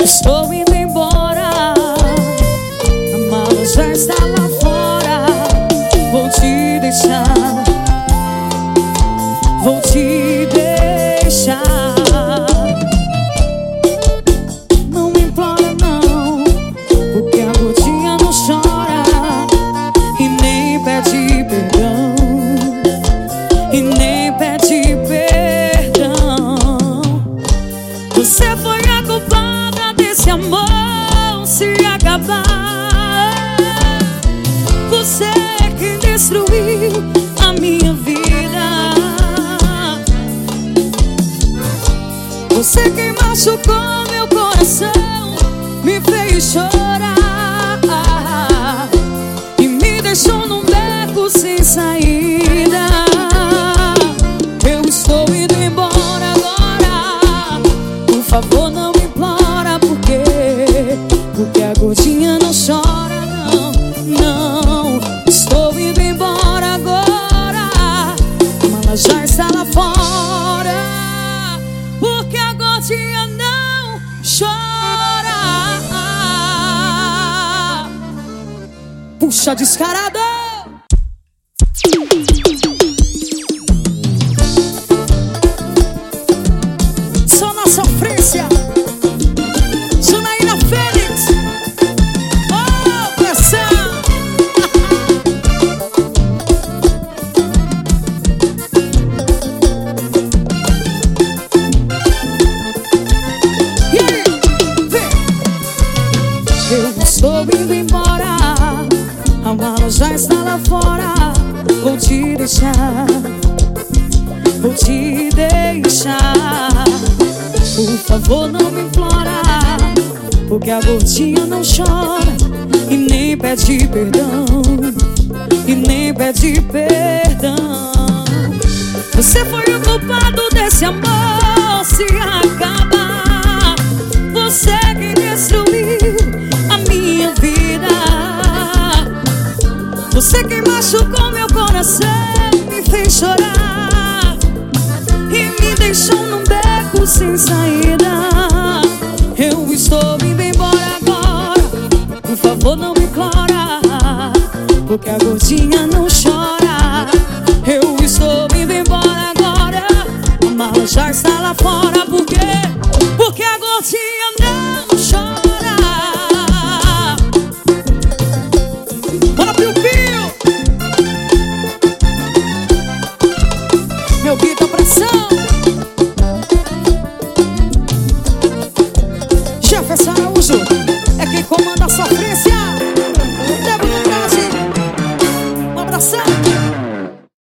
Estou indo embora, a mala já está lá fora. Vou te deixar, vou te deixar. Não me implora não, porque a gordinha não chora e nem pede perdão, e nem pede perdão. Você foi a culpada desse amor se acabar. Você é quem destruiu a minha vida. Você quem machucou meu coração, me fez chorar e me deixou num beco sem saída. Eu estou indo embora agora, por favor não me implora. Por quê? Porque a gordinha não chora, não, não. Estou indo embora agora, a mala já está lá fora, porque a gordinha não chora. Puxa descarada. Só na sofrência, Janaína Félix. Oh, pressão. Eu estou indo embora, a mala já está lá fora. Vou te deixar, vou te deixar. Por favor não me implora, porque a gordinha não chora e nem pede perdão, e nem pede perdão. Você foi o culpado desse amor se acabar. Você que destruiu a minha vida. Você que machucou meu coração, me fez chorar e me deixou num beco sem saída. Eu estou indo embora agora, por favor não me implora, porque a gordinha